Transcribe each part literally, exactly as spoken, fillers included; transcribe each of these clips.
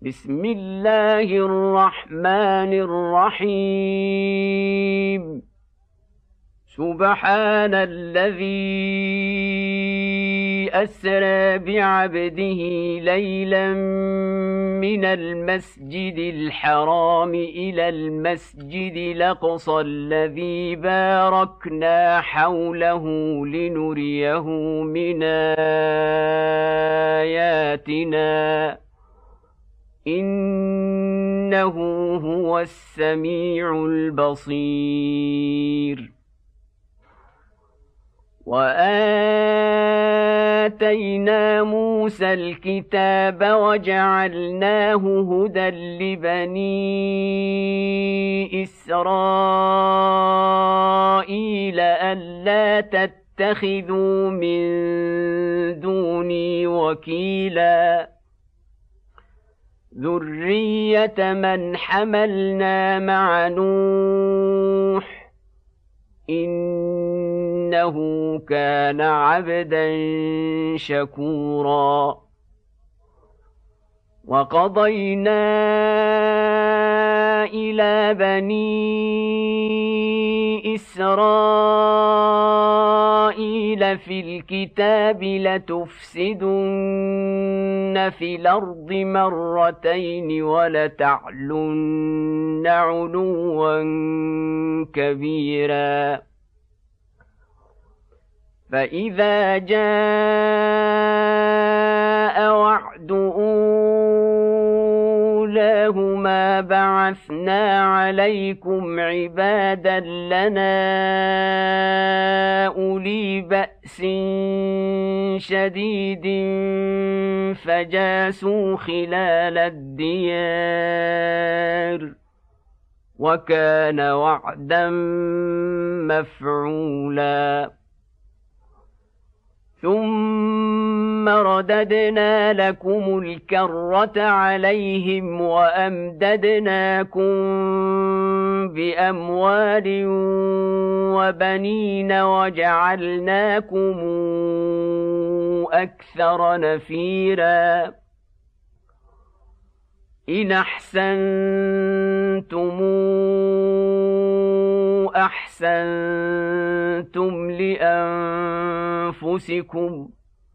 بسم الله الرحمن الرحيم سبحان الذي أسرى بعبده ليلا من المسجد الحرام إلى المسجد الأقصى الذي باركنا حوله لنريه من آياتنا إنه هو السميع البصير. وآتينا موسى الكتاب وجعلناه هدى لبني إسرائيل ألا تتخذوا من دوني وكيلا ذرية من حملنا مع نوح إنه كان عبدا شكورا. وقضينا إلى بني إسرائيل في الكتاب لتفسدن في الأرض مرتين ولتعلن علوا كبيرا. فإذا جاء وعد أولاهما بعثنا عليكم عبادا لنا أولي بأس شديد فجاسوا خلال الديار وكان وعدا مفعولا. ثم رددنا لكم الكرة عليهم وأمددناكم بأموال وبنين وجعلناكم أكثر نفيرا. إن أحسنتم أحسنتم لأنفسكم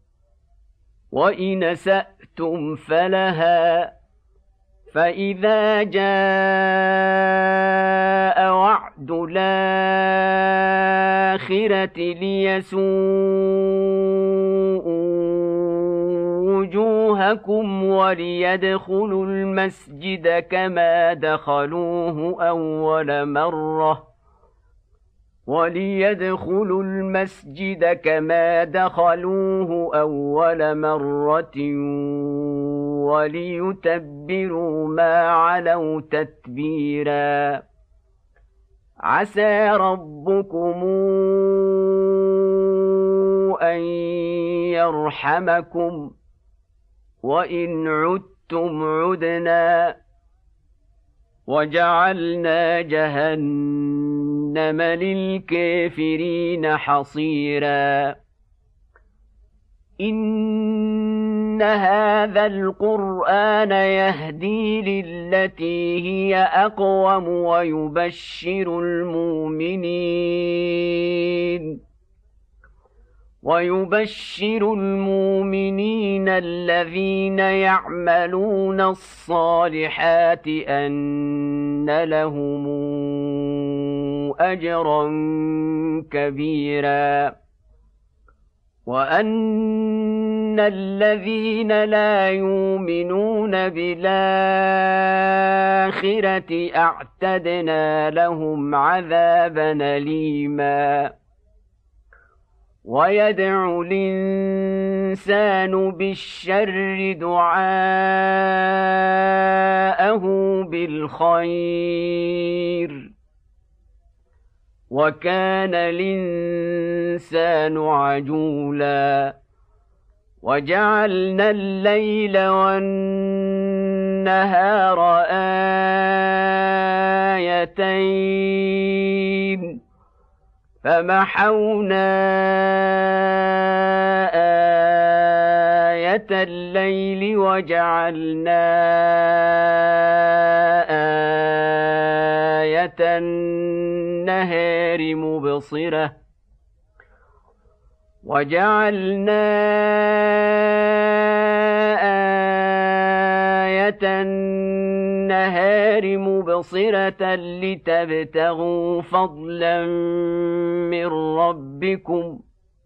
وإن أسأتم فلها. فإذا جاء وعد الآخرة ليسوءوا وجوهكم وليدخلوا المسجد كما دخلوه أول مرة وليدخلوا المسجد كما دخلوه أول مرة وليتبروا ما علوا تتبيرا. عسى ربكم أن يرحمكم وإن عدتم عدنا وجعلنا جهنم للكافرين حصيرا. إن هذا القرآن يهدي للتي هي أقوم ويبشر المؤمنين ويبشر المؤمنين الذين يعملون الصالحات أن لهم أجرا كبيرا. وأن الذين لا يؤمنون بالآخرة أعتدنا لهم عذابا أليما. ويدعو الإنسان بالشر دعاءه بالخير وكان الإنسان عجولا. وجعلنا الليل والنهار آيتين فمحونا آية الليل وجعلنا مبصرة وجعلنا آية النهار مبصرة لتبتغوا فضلا من ربكم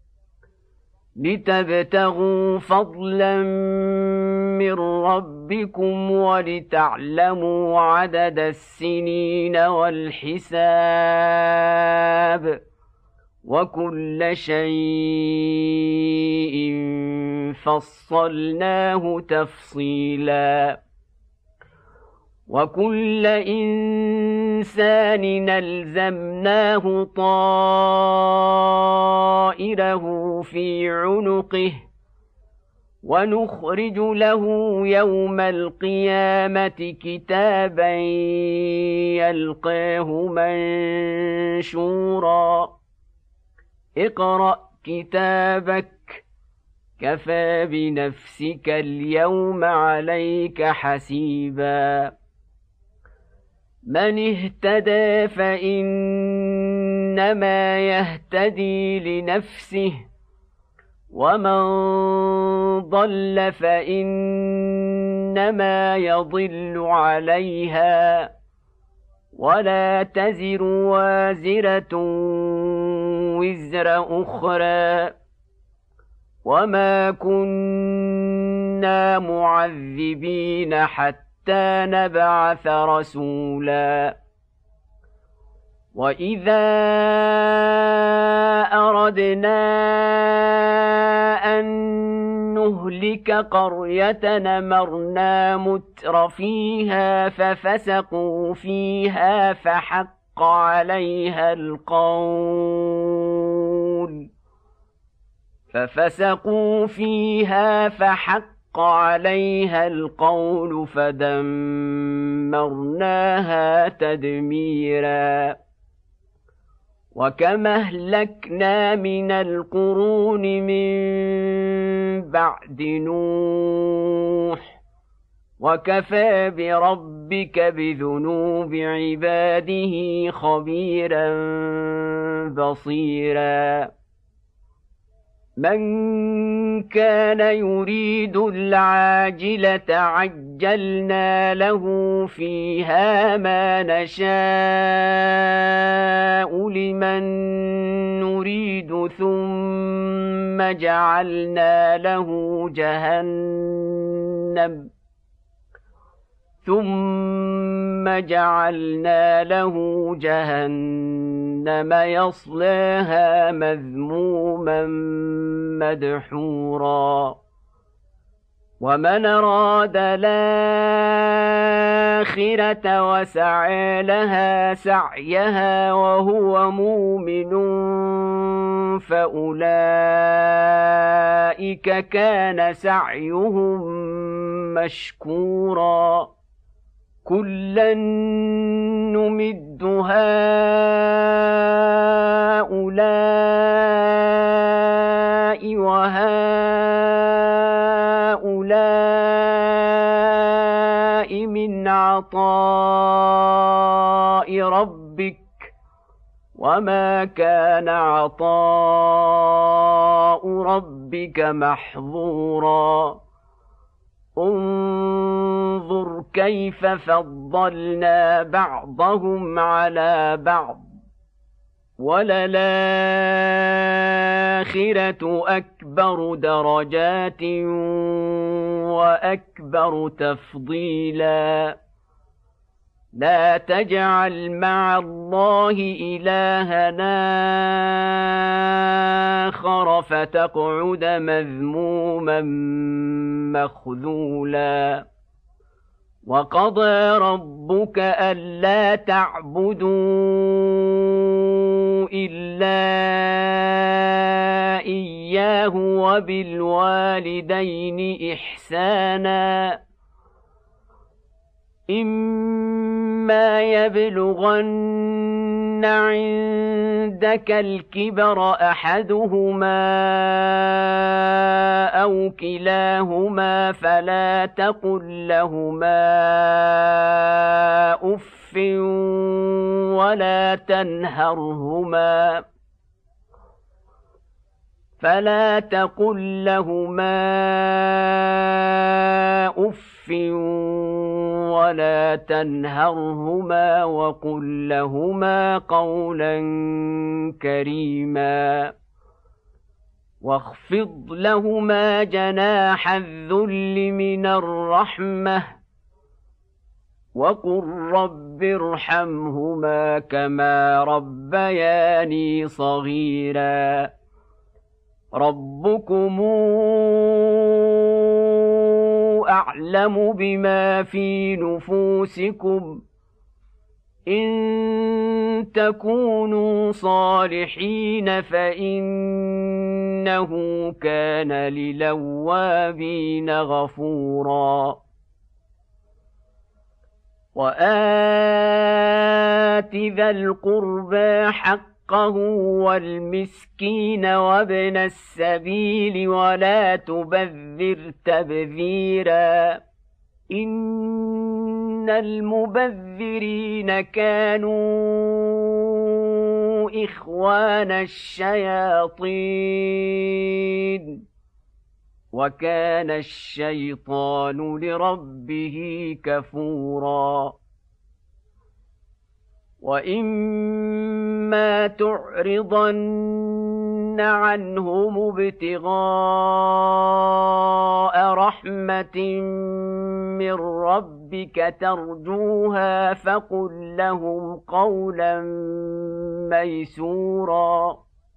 لتبتغوا فضلا من ربكم ولتعلموا عدد السنين والحساب وكل شيء فصلناه تفصيلا وكل إنسان ألزمناه طائره في عنقه ونخرج له يوم القيامة كتابا يلقاه منشورا اقرأ كتابك كفى بنفسك اليوم عليك حسيبا من اهتدى فإنما يهتدي لنفسه ومن ضل فإنما يضل عليها ولا تزر وازرة وزر أخرى وما كنا معذبين حتى نبعث رسولا وإذا أردنا أن نهلك قرية أمرنا متر فيها ففسقوا فيها فحق عليها القول ففسقوا فيها فحق عليها القول فدمرناها تدميرا وكم أهلكنا من القرون من بعد نوح وكفى بربك بذنوب عباده خبيرا بصيرا من كان يريد العاجلة عجلنا له فيها ما نشاء لمن نريد ثم جعلنا له جهنم ثم جعلنا له جهنم يصلاها مذموما مدحورا ومن أراد الآخرة وسعى لها سعيها وهو مؤمن فأولئك كان سعيهم مشكورا كلا نمد هؤلاء وهؤلاء من عطاء ربك وما كان عطاء ربك محظورا انظر كيف فضلنا بعضهم على بعض وللآخرة أكبر درجات وأكبر تفضيلا لا تجعل مع الله إلهنا آخر فتقعد مذموما مخذولا وقضى ربك ألا تعبدوا إلا إياه وبالوالدين إحسانا إما يبلغن عندك الكبر أحدهما أو كلاهما فلا تقل لهما أف ولا تنهرهما فلا تقل لهما أف ولا تنهرهما وقل لهما قولا كريما واخفض لهما جناح الذل من الرحمة وقل رب ارحمهما كما ربياني صغيرا ربكم أعلم بما في نفوسكم إن تكونوا صالحين فإنه كان للأوابين غفورا وآت ذا القربى حقه والمسكين وابن السبيل ولا تبذر تبذيرا إن المبذرين كانوا إخوان الشياطين وكان الشيطان لربه كفورا وإما تعرضن عنهم ابتغاء رحمة من ربك ترجوها فقل لهم قولا ميسورا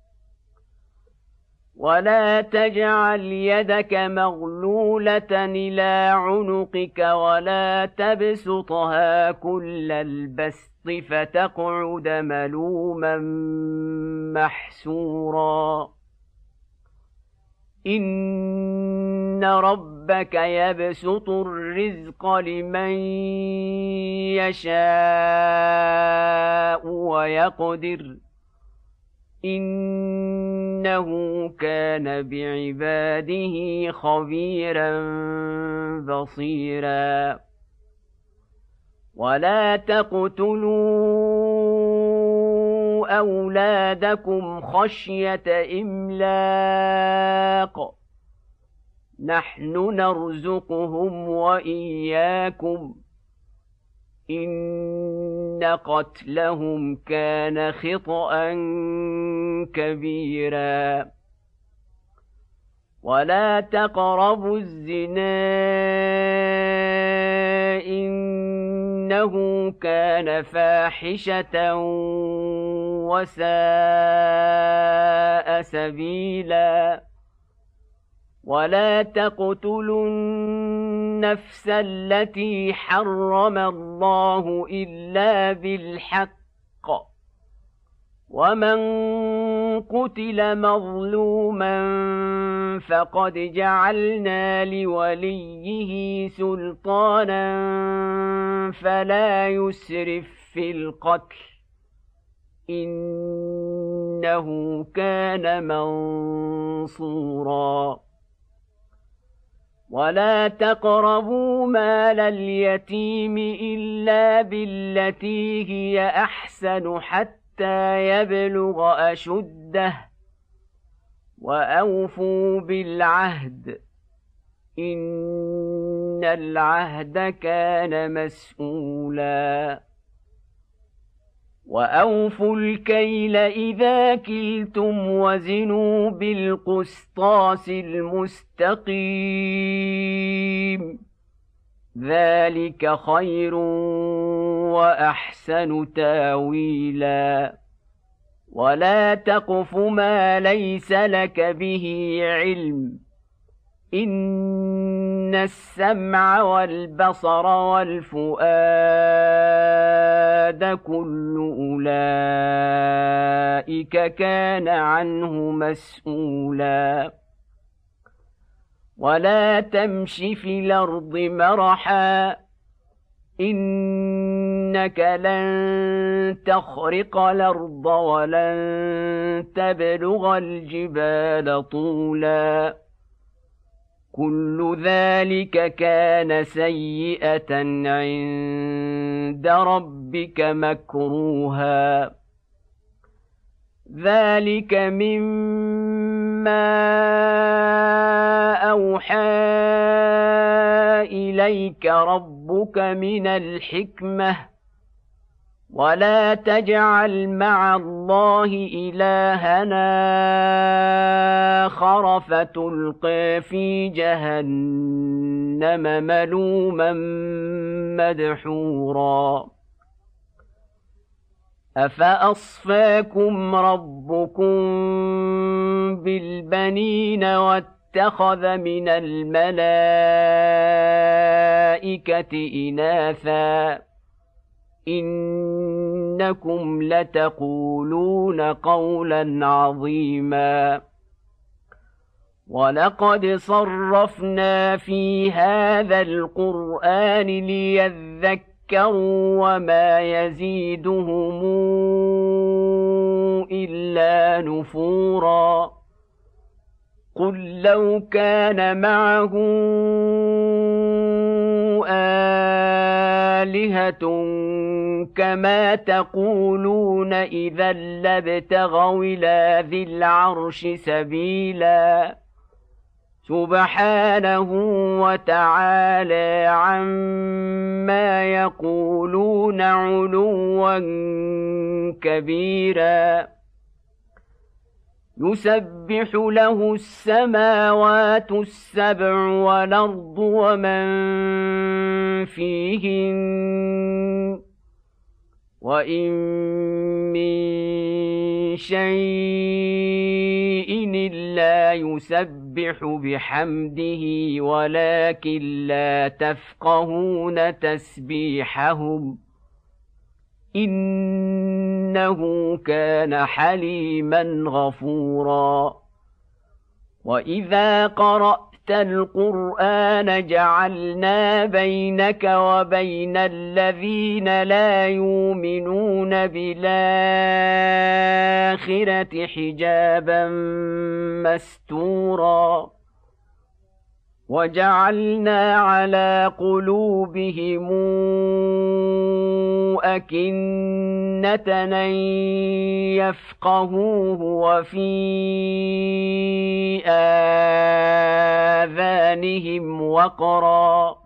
ولا تجعل يدك مغلولة إلى عنقك ولا تبسطها كل البسط فتقعد ملوما محسورا إن ربك يبسط الرزق لمن يشاء ويقدر إنه كان بعباده خبيرا بصيرا ولا تقتلوا أولادكم خشية إملاق نحن نرزقهم وإياكم إن قتلهم كان خطأ كبيرا ولا تقربوا الزنا إنه كان فاحشة وساء سبيلا ولا تقتلوا النفس التي حرم الله إلا بالحق ومن قتل مظلوما فقد جعلنا لوليه سلطانا فلا يسرف في القتل إنه كان منصورا ولا تقربوا مال اليتيم إلا بالتي هي أحسن حتى يبلغ أشده وأوفوا بالعهد إن العهد كان مسؤولا وأوفوا الكيل إذا كلتم وزنوا بالقسطاس المستقيم ذلك خير وأحسن تاويلا ولا تقف ما ليس لك به علم إن السمع والبصر والفؤاد كل أولئك كان عنه مسؤولا ولا تمش في الأرض مرحا إنك لن تخرق الأرض ولن تبلغ الجبال طولا كل ذلك كان سيئة عند ربك مكروها ذلك مما أوحى إليك ربك من الحكمة ولا تجعل مع الله إلهنا آخر فتلقى في جهنم ملوما مدحورا أفأصفاكم ربكم بالبنين واتخذ من الملائكة إناثا إنكم لتقولون قولا عظيما ولقد صرفنا في هذا القرآن ليذكروا وما يزيدهم إلا نفورا قل لو كان معه آلهة كما تقولون إذا لابتغوا إلى ذي العرش سبيلا سبحانه وتعالى عما يقولون علوا كبيرا يسبح له السماوات السبع والأرض ومن فيهن وإن من شيء إلا يسبح بحمده ولكن لا تفقهون تسبيحهم إنه كان حليما غفورا وإذا قرأت القرآن جعلنا بينك وبين الذين لا يؤمنون بالآخرة حجابا مستورا وجعلنا على قلوبهم أكنة أن يفقهوه وفي آذانهم وقرا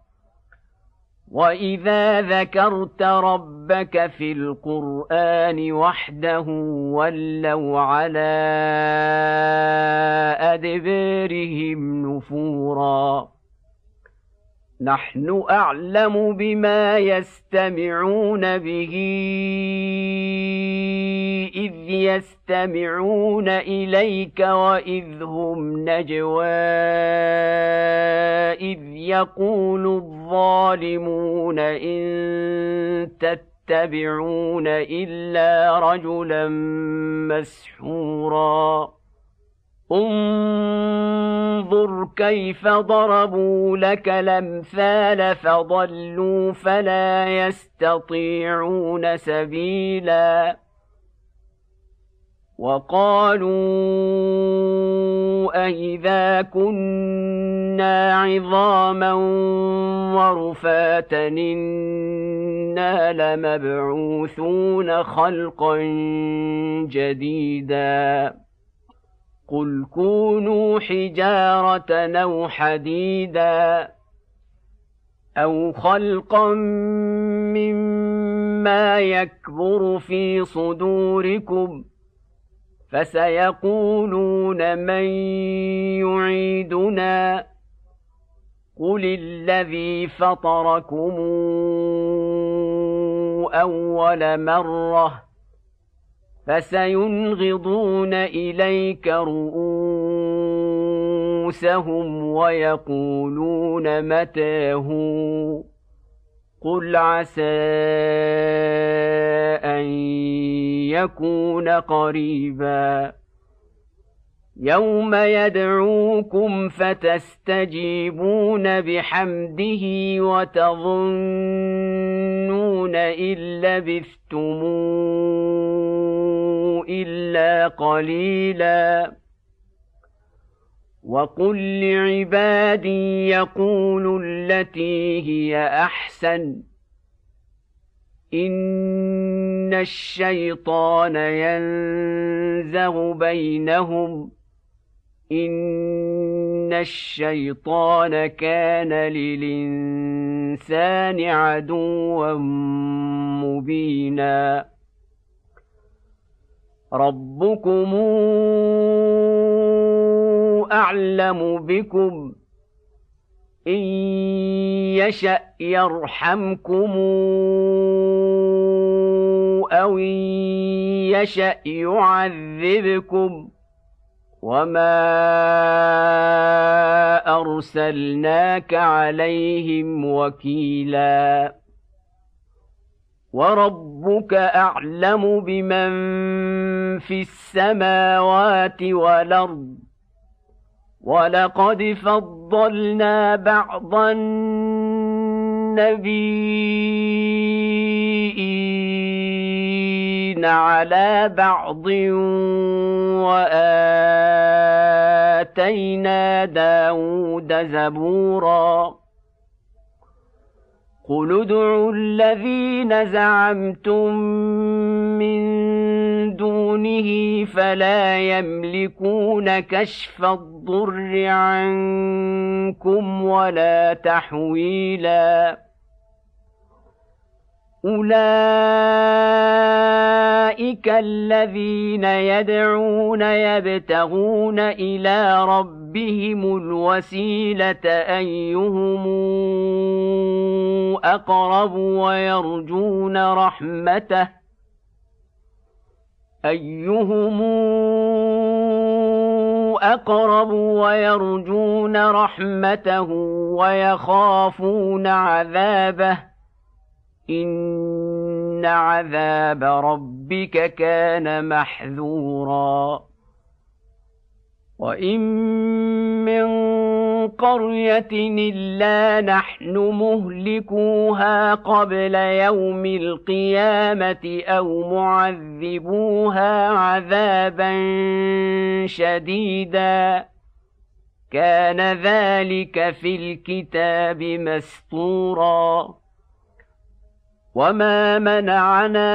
وإذا ذكرت ربك في القرآن وحده ولوا على أدبارهم نفورا نحن أعلم بما يستمعون به إذ يستمعون إليك وإذ هم نجوى إذ يقول الظالمون إن تتبعون إلا رجلا مسحورا انظر كيف ضربوا لك الأمثال فضلوا فلا يستطيعون سبيلا وقالوا أإذا كنا عظاما ورفاتا إنا لمبعوثون خلقا جديدا قل كونوا حجارة أو حديدا أو خلقا مما يكبر في صدوركم فسيقولون من يعيدنا قل الذي فطركم أول مرة فسينغضون إليك رؤوسهم ويقولون متى هو قل عسى أن يكون قريبا يوم يدعوكم فتستجيبون بحمده وتظنون إن لبثتم إلا قليلا وقل لعبادي يقولوا التي هي أحسن إن إن الشيطان ينزغ بينهم إن الشيطان كان للإنسان عدوا مبينا ربكم أعلم بكم إن يشأ يرحمكم أو إن يشأ يعذبكم وما أرسلناك عليهم وكيلا وربك أعلم بمن في السماوات والأرض ولقد فضلنا بعض النبيين على بعض وآتينا داود زبورا قل ادعوا الذين زعمتم من دونه فلا يملكون كشف الضر عنكم ولا تحويلا أولئك الذين يدعون يبتغون إلى ربهم الوسيلة أيهم أقرب ويرجون رحمته أيهم أقرب ويرجون رحمته ويخافون عذابه إن عذاب ربك كان محذورا وإن من قرية إلا نحن مهلكوها قبل يوم القيامة أو معذبوها عذابا شديدا كان ذلك في الكتاب مسطورا وما منعنا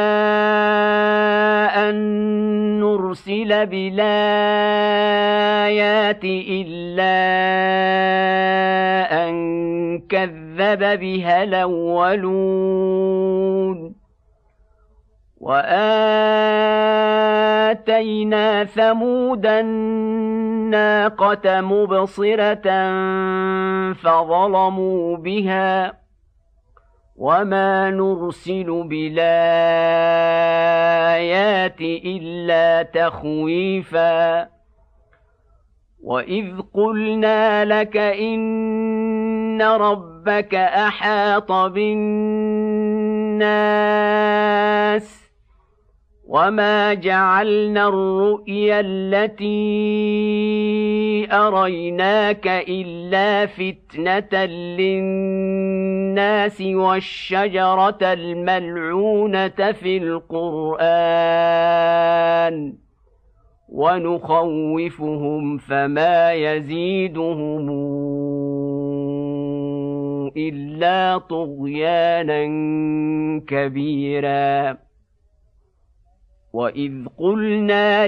أن نرسل بالآيات إلا أن كذب بها الأولون وآتينا ثمود الناقة مبصرة فظلموا بها وما نرسل بالآيات إلا تخويفا وإذ قلنا لك إن ربك أحاط بالناس وما جعلنا الرؤيا التي أريناك إلا فتنة للناس والشجرة الملعونة في القرآن ونخوفهم فما يزيدهم إلا طغيانا كبيرا وإذ قلنا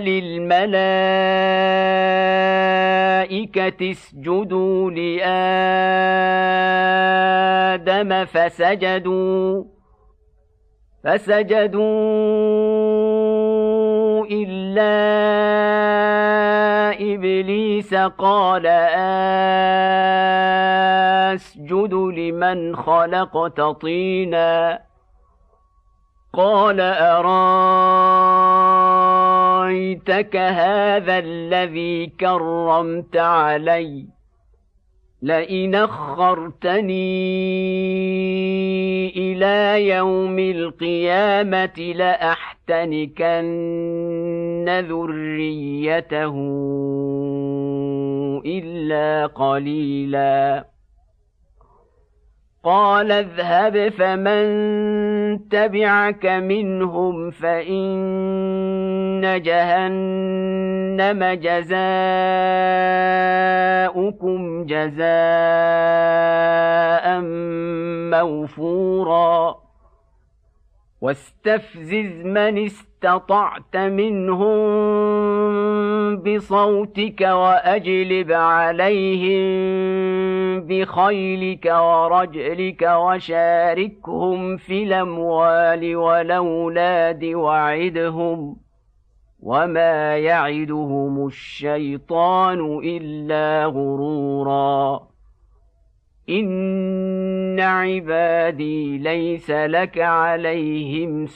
للملائكة اسجدوا لآدم فسجدوا فسجدوا إلا إبليس قال أسجد لمن خلقت طينا قال أرايتك هذا الذي كرمت علي لئن أخرتني إلى يوم القيامة لأحتنكن ذريته إلا قليلا قال اذهب فمن تبعك منهم فإن جهنم جزاؤكم جزاء موفورا واستفزز من استطعت منهم بصوتك وأجلب عليهم بخيلك ورجلك وشاركهم في الأموال والأولاد وعدهم وما يعدهم الشيطان إلا غرورا إن عبادي ليس لك عليهم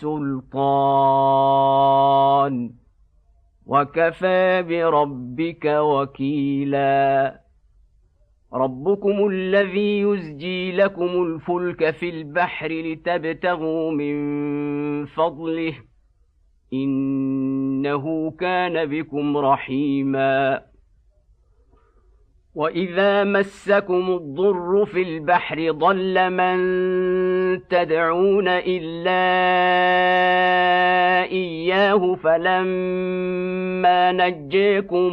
سلطان وكفى بربك وكيلا ربكم الذي يزجي لكم الفلك في البحر لتبتغوا من فضله إنه كان بكم رحيما وإذا مسكم الضر في البحر ضل من تدعون إلا إياه فلما نجيكم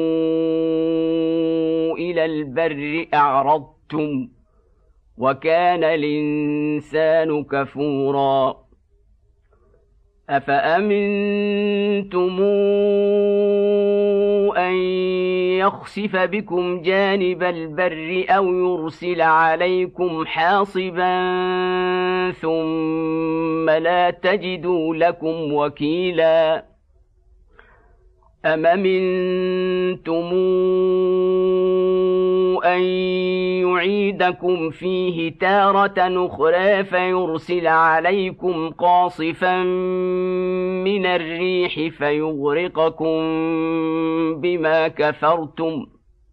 إلى البر أعرضتم وكان الإنسان كفورا أفأمنتم أن يخسف بكم جانب البر أو يرسل عليكم حاصبا ثم لا تجدوا لكم وكيلا أم أمنتم أن يعيدكم فيه تارة أخرى فيرسل عليكم قاصفا من الريح فيغرقكم بما كفرتم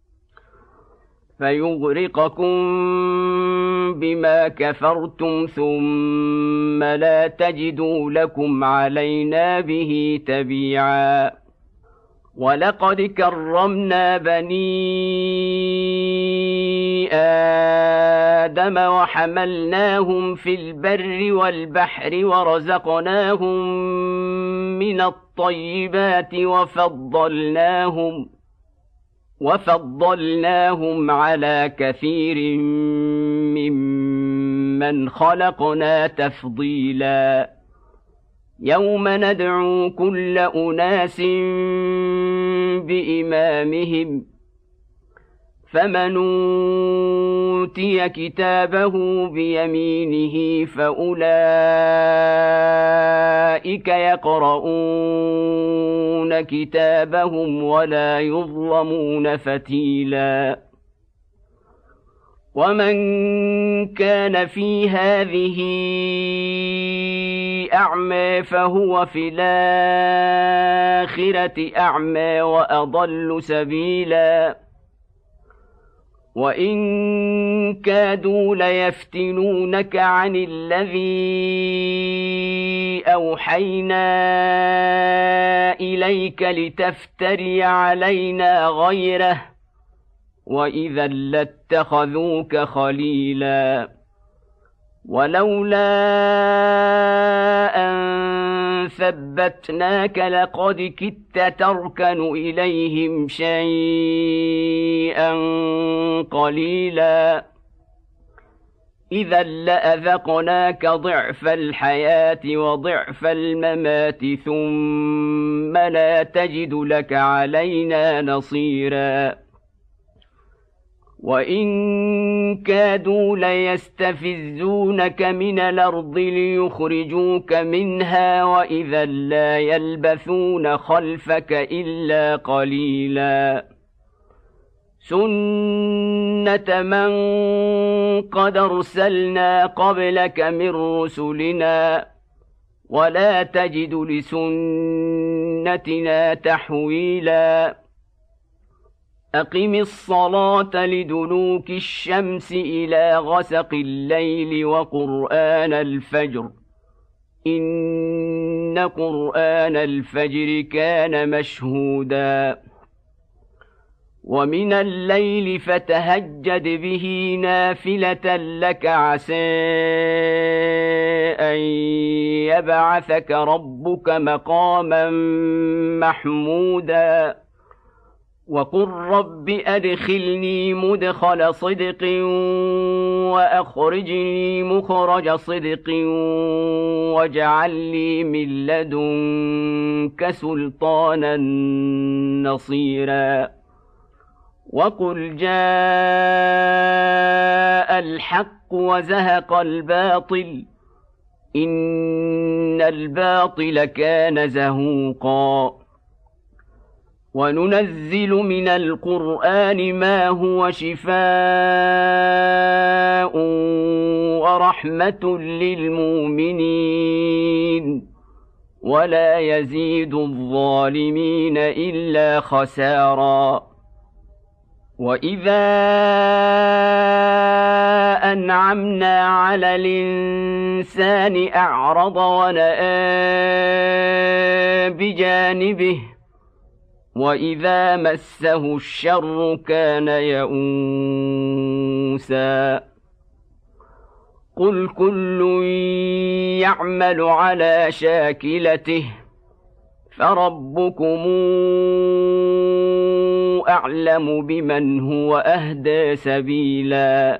فيغرقكم بما كفرتم ثم لا تجدوا لكم علينا به تبيعا ولقد كرمنا بني آدم وحملناهم في البر والبحر ورزقناهم من الطيبات وفضلناهم وفضلناهم على كثير ممن خلقنا تفضيلا يوم ندعو كل أناس بإمامهم فمن أوتي كتابه بيمينه فأولئك يقرؤون كتابهم ولا يظلمون فتيلا ومن كان في هذه أعمى فهو في الآخرة أعمى وأضل سبيلا وإن كادوا ليفتنونك عن الذي أوحينا إليك لتفتري علينا غيره وإذا لاتخذوك خليلا ولولا أن ثبتناك لقد كدت تركن إليهم شيئا قليلا إذا لأذقناك ضعف الحياة وضعف الممات ثم لا تجد لك علينا نصيرا وإن كادوا ليستفزونك من الأرض ليخرجوك منها وإذا لا يلبثون خلفك إلا قليلا سنة من قد أرسلنا قبلك من رسلنا ولا تجد لسنتنا تحويلا أقم الصلاة لدلوك الشمس إلى غسق الليل وقرآن الفجر إن قرآن الفجر كان مشهودا ومن الليل فتهجد به نافلة لك عسى أن يبعثك ربك مقاما محمودا وقل رب أدخلني مدخل صدق وأخرجني مخرج صدق واجعل لي من لدنك سلطانا نصيرا وقل جاء الحق وزهق الباطل إن الباطل كان زهوقا وننزل من القرآن ما هو شفاء ورحمة للمؤمنين ولا يزيد الظالمين إلا خسارا وإذا أنعمنا على الإنسان أعرض ونأى بجانبه وإذا مسه الشر كان يئوسا قل كل يعمل على شاكلته فربكم أعلم بمن هو أهدى سبيلا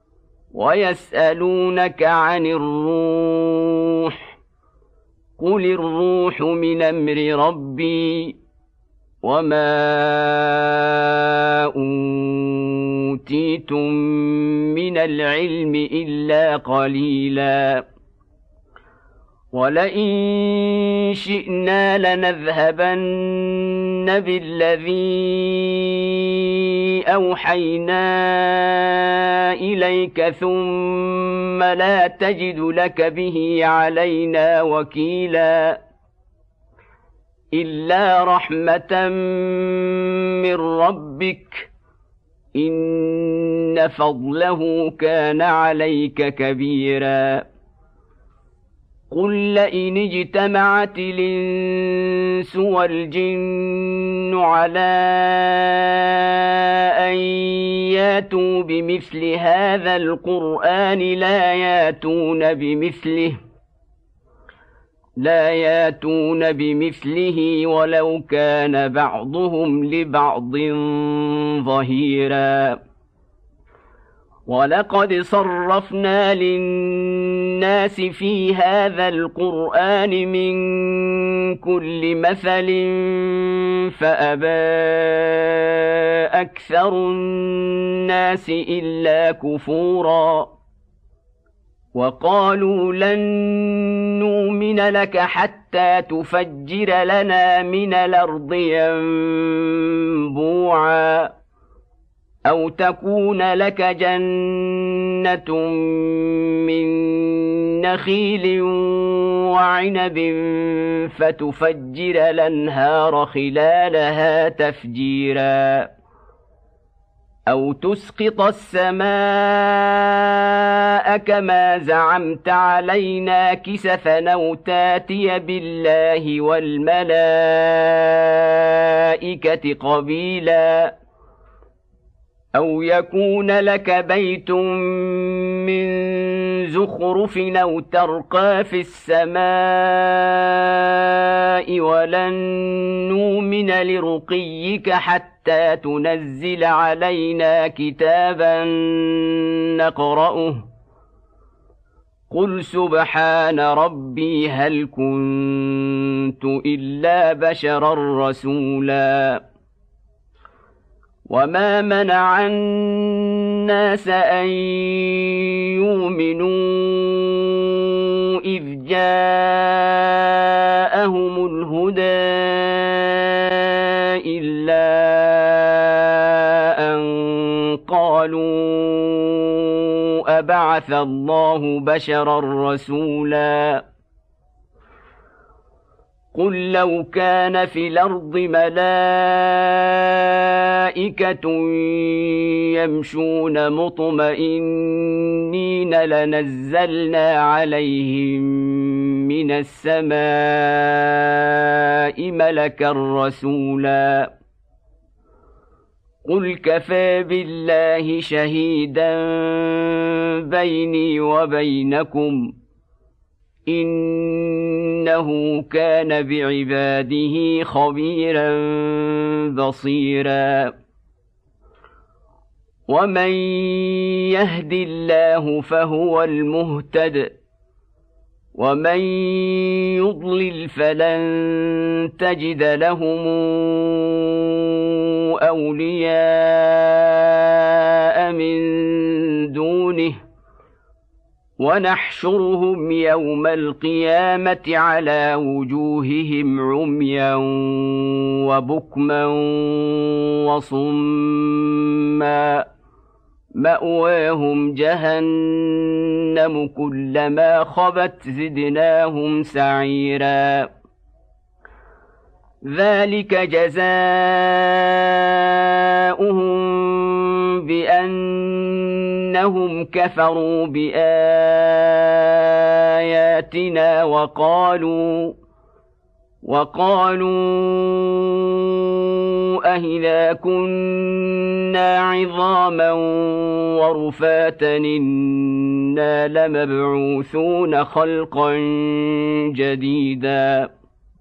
ويسألونك عن الروح قل الروح من أمر ربي وما أوتيتم من العلم إلا قليلا ولئن شئنا لنذهبن بالذي أوحينا إليك ثم لا تجد لك به علينا وكيلا إلا رحمة من ربك إن فضله كان عليك كبيرا قل لئن اجتمعت الإنس والجن على أن ياتوا بمثل هذا القرآن لا ياتون بمثله لا ياتون بمثله ولو كان بعضهم لبعض ظهيرا ولقد صرفنا للناس في هذا القرآن من كل مثل فأبى أكثر الناس إلا كفورا وقالوا لن نؤمن لك حتى تفجر لنا من الأرض ينبوعا أو تكون لك جنة من نخيل وعنب فتفجر الأنهار خلالها تفجيرا أو تسقط السماء كما زعمت علينا كسفا أو تاتي بالله والملائكة قبيلا أو يكون لك بيت من زخرف أو ترقى في السماء ولن نؤمن لرقيك حتى تنزل علينا كتابا نقرأه قل سبحان ربي هل كنت إلا بشرا رسولا وما منع الناس أن يؤمنوا إذ جاءهم الهدى إلا أن قالوا أبعث الله بشرا رسولا قل لو كان في الأرض ملائكة يمشون مطمئنين لنزلنا عليهم من السماء ملكا رسولا قل كفى بالله شهيدا بيني وبينكم إنه كان بعباده خبيرا بصيرا ومن يهد الله فهو المهتد ومن يضلل فلن تجد لهم أولياء من دونه ونحشرهم يوم القيامة على وجوههم عميا وبكما وصما مأواهم جهنم كلما خبت زدناهم سعيرا ذلك جزاؤهم بأنهم كفروا بآياتنا وقالوا وقالوا أإذا كنا عظاما ورفاتا إنا لمبعوثون خلقا جديدا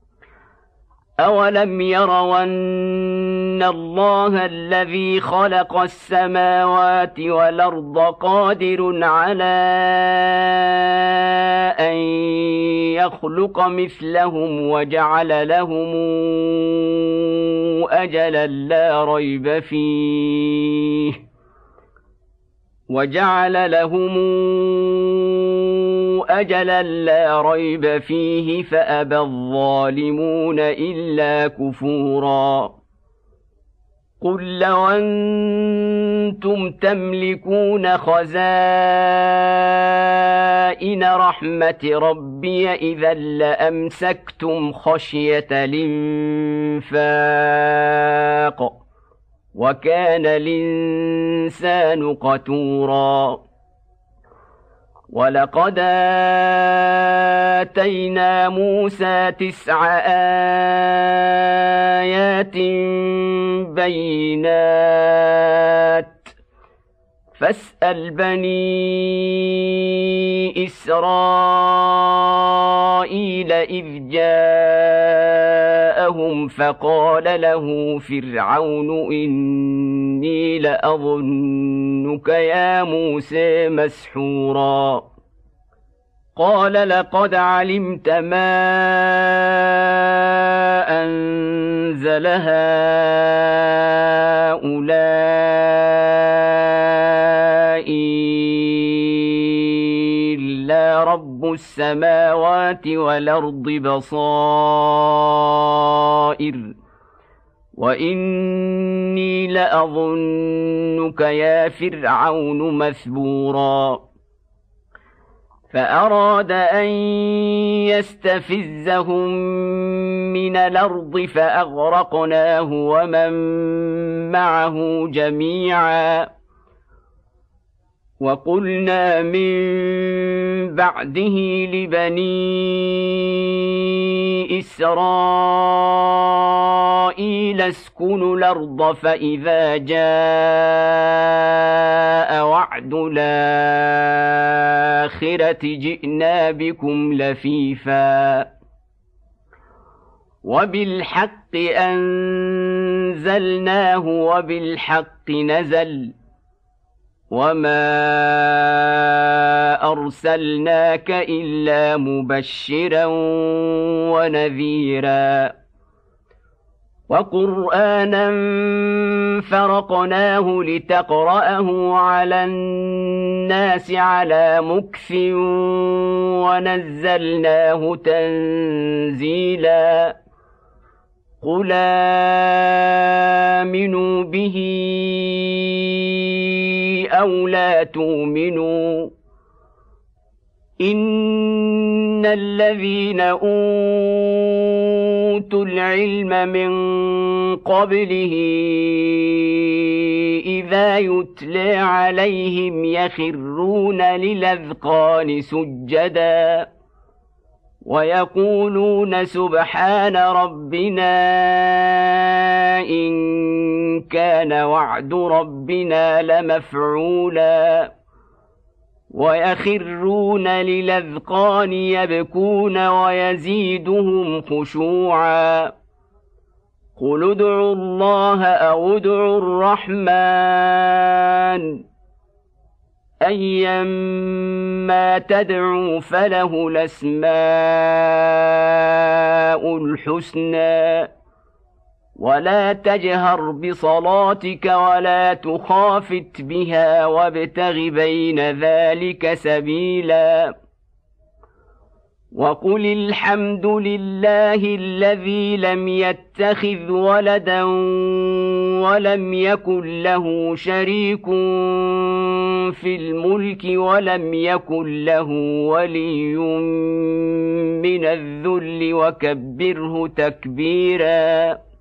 أولم يروا أن الله الذي خلق السماوات والأرض قادر على أن يخلق مثلهم وجعل لهم أجلا لا ريب فيه وجعل لهم أجلا لا ريب فيه فأبى الظالمون إلا كفورا قل لو أنتم تملكون خزائن رحمة ربي إذا لأمسكتم خشية الإنفاق وكان الإنسان قتورا ولقد آتينا موسى تسع آيات بينات فاسأل بني إسرائيل إذ جاءهم فقال له فرعون إني لأظنك يا موسى مسحورا قال لقد علمت ما أنزل هؤلاء إلا رب السماوات والأرض بصائر وإني لأظنك يا فرعون مثبورا فأراد أن يستفزهم من الأرض فأغرقناه ومن معه جميعا وقلنا من بعده لبني إسرائيل اسكنوا الأرض فإذا جاء وعد الآخرة جئنا بكم لفيفا وبالحق أنزلناه وبالحق نزل وما أرسلناك إلا مبشرا ونذيرا وقرآنا فرقناه لتقرأه على الناس على مكث ونزلناه تنزيلا قل آمنوا به أو لا تؤمنوا إن الذين أوتوا العلم من قبله إذا يتلى عليهم يخرون للأذقان سجدا ويقولون سبحان ربنا إن كان وعد ربنا لمفعولا ويخرون للأذقان يبكون ويزيدهم خشوعا قل ادعوا الله أو ادعوا الرحمن أيما تدعوا فله الأسماء الحسنى ولا تجهر بصلاتك ولا تخافت بها وابتغ بين ذلك سبيلا وقل الحمد لله الذي لم يتخذ ولدا ولم يكن له شريك في الملك ولم يكن له ولي من الذل وكبره تكبيرا